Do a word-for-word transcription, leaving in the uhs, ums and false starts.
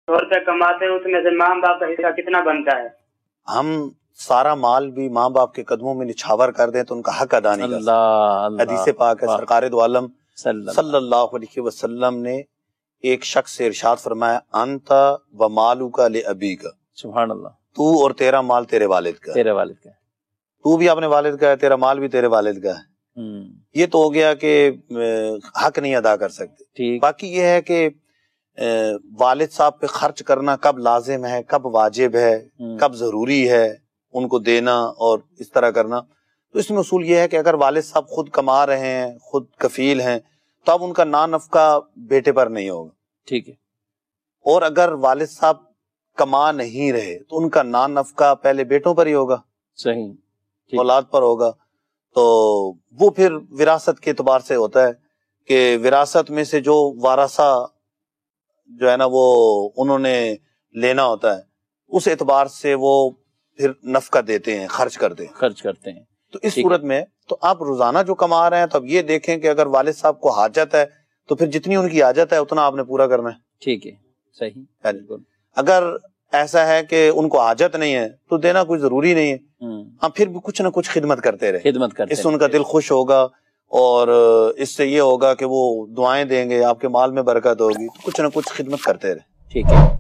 सौ रुपये कमाते हैं उसमें से माँ बाप का हिस्सा कितना बनता है? हम सारा माल भी माँ बाप के कदमों में निछावर कर दें तो उनका हक अदा नहीं कर सकते। हदीस पाक है, सरकार दो आलम सल्लल्लाहु अलैहि वसल्लम ने एक शख्स से इरशाद फरमाया, अंत व मालू का ले अबी का, सुभान अल्लाह, तू और तेरा माल तेरे वालिद का, तेरे वालिद का, तू भी अपने वालिद का है, तेरा माल भी तेरे वालिद का है। ये तो हो गया कि हक नहीं अदा कर सकते। ठीक। बाकी ये है कि वालिद साहब पे खर्च करना कब लाजिम है, कब वाजिब है, कब जरूरी है उनको देना और इस तरह करना, तो इसमें उसूल ये है कि अगर वालिद साहब खुद कमा रहे हैं, खुद कफील हैं, तो अब उनका ना नफका बेटे पर नहीं होगा। ठीक है। और अगर वालिद साहब कमा नहीं रहे तो उनका ना नफका पहले बेटों पर ही होगा, सही, औलाद पर होगा। तो वो फिर विरासत के एतबार से होता है कि विरासत में से जो वारसा जो है ना वो उन्होंने लेना होता है, उस एतबार से वो फिर नफका देते हैं, खर्च करते हैं खर्च करते हैं। तो इस सूरत में तो आप रोजाना जो कमा रहे हैं तो अब ये देखें कि अगर वालिद साहब को हाजत है तो फिर जितनी उनकी हाजत है उतना आपने पूरा करना है। ठीक है, सही। अगर ऐसा है कि उनको हाजत नहीं है तो देना कोई जरूरी नहीं है, हाँ फिर भी कुछ ना कुछ खिदमत करते रहे, खिदमत करते इससे उनका दिल खुश होगा और इससे ये होगा कि वो दुआएं देंगे, आपके माल में बरकत होगी, तो कुछ ना कुछ खिदमत करते रहे। ठीक है।